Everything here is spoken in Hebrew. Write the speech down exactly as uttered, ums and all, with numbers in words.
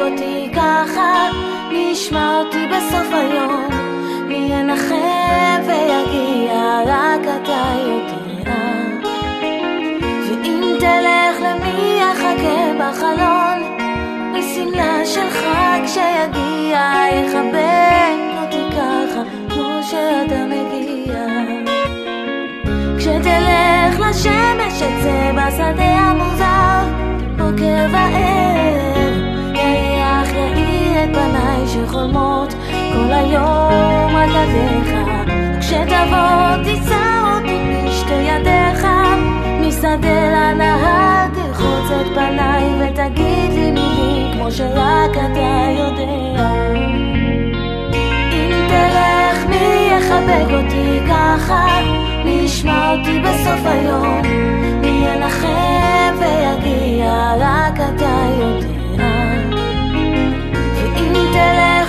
אותי ככה, מי ישמע אותי בסוף היום, מי ינחם ויגיע, רק אתה יודע. ואם תלך למי יחכה בחלון, בשמלה שלך כשיגיע, יחבק אותי ככה כמו שאתה מגיע. כשתלך לשמש אצא בשדה המוזר, בוקר וערב יריח יאיר את פניי שחולמות כל היום רק עליך. כשתבוא תישא אותי בשתי ידיך, משדה לנהר תלחוץ את פניי ותגיד לי מילים כמו שרק אתה יודע. אם תלך מי יחבק אותי ככה, מי ישמע אותי בסוף היום, מי ינחם ויגיע, רק אתה יודע. ואם תלך